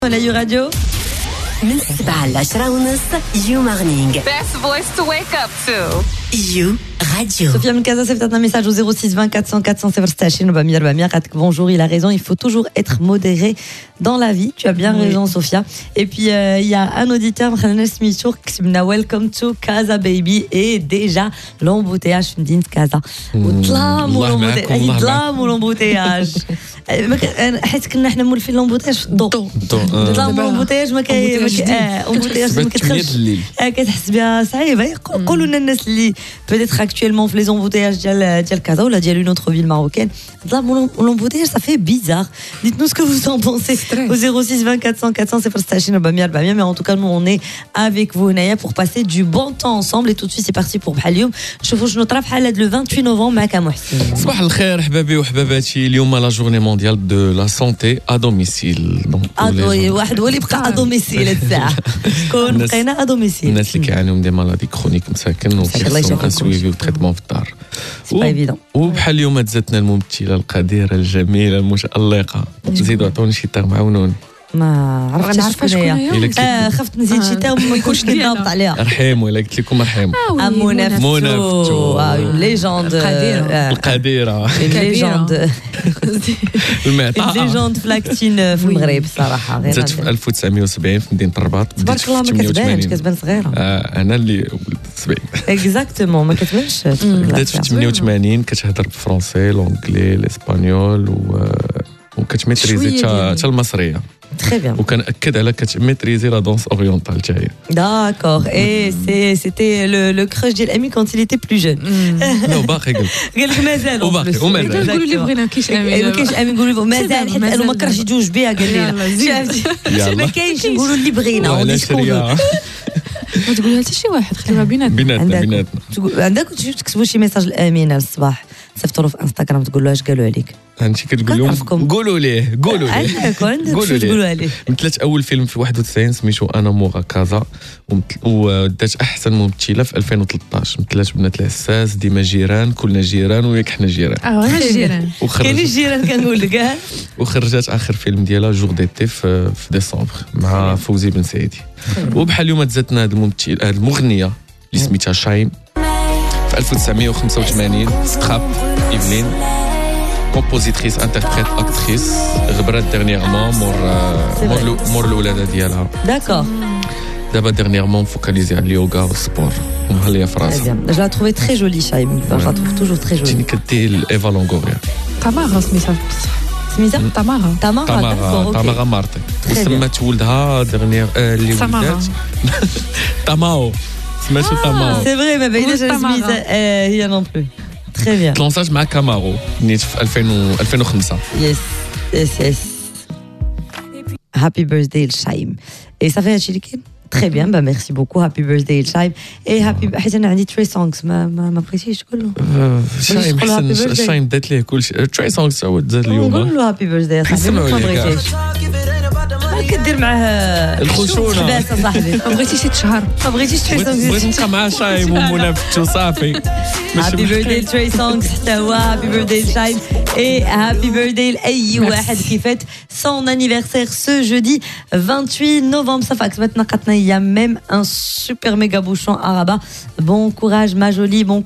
على يو راديو من 7 ل 10:30 يو مورنينغ. Best voice to wake up to. يو راديو. Sophia Mkaza, c'est peut-être un message au 06 20 400 400 bonjour, il a raison, il faut toujours être modéré dans la vie. Tu as bien raison, Sophia. Et puis, il y a un auditeur, welcome to Casa Baby. Et déjà, l'embouteillage, je me dis, Casa. l'embouteillage. حيت كنا حنا مولفين لومبوتاج في الضوء لومبوتاج ما كتخرجش كتحس بها صعيبه يقولوا لنا الناس اللي peut-être actuellement في لي زومبوتاج ديال كازا ولا ديال une autre ville marocaine l'embouteillage ça fait bizarre. Dites-nous ce que vous en pensez au 06 20 400 400 mais en tout cas nous on est avec vous هنايا pour passer du bon temps ensemble et tout de suite c'est parti pour بحال اليوم شوفوا شنو طرا بحال هذا le 28 novembre معك محسن. صباح الخير حبابي وحباباتي. اليوم لا جورني مونديال دو لا سونتي ا دوميسيل. واحد هو اللي بقى ا دوميسيل الساعه كون بقينا ا دوميسيل. الناس اللي كيعانيو من دي مالادي كرونيك مساكن وكيخصهم ان سويفي وتريتمون في الدار. سي با ايفيدون. وبحال اليوم تزاتنا الممثله القديره الجميله المتألقه. زيدوا عطوني شي تاغ معاونوني. ما عرفتش شكون هي. خفت نزيد شي تاع ما نكونش ضابط عليها. رحيم ولا قلت لكم رحيم. منافتو ليجوند القديره ليجوند المعطاء ليجوند فلاكتين في المغرب صراحه غير جات في 1970 في مدينه الرباط. تبارك الله ما كتبانش كتبان صغيره. انا اللي ولدت 70 اكزاكتومون ما كتبانش. بدات في 88 كتهضر بالفرنسي لونجلي الاسبانيول وكتميتريزي حتى المصريه. Très bien. وكنأكد على كتميتريزي لا دونس اورينتال تاعي. D'accord. Et c'était le crush ديال امي quand il était plus jeune. لا باقي قال لك مازال وباقي نقولوا لي بغينا كاينش امي ما كاينش امي نقولوا مازال حيت انا ما كرهش يجوج بها قال لي ما كاينش نقولوا اللي بغينا وعلاش ما تقولها حتى شي واحد خليها بيناتنا. عندك تكتبوا شي ميساج لامينه الصباح صيفطوا له في انستغرام تقول له اش قالوا عليك. انت كتقول لهم قولوا ليه تقولوا عليه. مثلت اول فيلم في 91 سميتو انا مورا كازا ودات احسن ممثله في 2013. مثلت بنات العساس ديما جيران كلنا جيران وياك حنا جيران. جيران كاين الجيران كنقول لك. وخرجت اخر فيلم ديالها جور ديتي في ديسمبر مع فوزي بن سعيدي. وبحال اليوم تزاتنا هذه المغنيه اللي سميتها شايم في 1985 سكراب ايفلين كومبوزيتريس انتربريت اكتريس غبرات ديرنييرمون مور الولاده ديالها. داكور. دابا ديرنييرمون فوكاليزي على اليوغا والسبور ومهليه في راسها. جو لا تروفي تري جولي شايم. جو لا تروف توجور تري جولي. كدي ايفا لونغوريا. تمارا سميتها تمارا مارتي. وسمات ولدها ديرنيير اللي ولدات تاماو. سماتو تاماو. سي فري ما بايناش سميتها هي نون بلو. Très bien. تلونساج مع كامارو نيت في 2005. Yes. Happy birthday لشايم. Et ça fait هادشي اللي كاين. Très bien, bah merci beaucoup. Happy birthday لشايم. Et happy حيت انا عندي تري سونغز ما بغيتيش تقول له. شايم حسن شايم دات ليه كلشي. تري سونغز هو دات اليوم. نقول له هابي بيرثداي صاحبي ما بغيتيش. كدير معاه الخشونه لاباس صاحبي. ما بغيتيش تشهر ما بغيتيش تري سونغز. بغيت نبقى مع شايم ومنافسته صافي. هابي بيرثداي تري سونغز حتى هو. هابي بيرثداي لشايم. Et happy birthday لأي واحد qui fête son anniversaire ce jeudi 28 novembre. Ça fait que maintenant il y a même un super méga bouchon à Rabat. Bon courage ma jolie, bon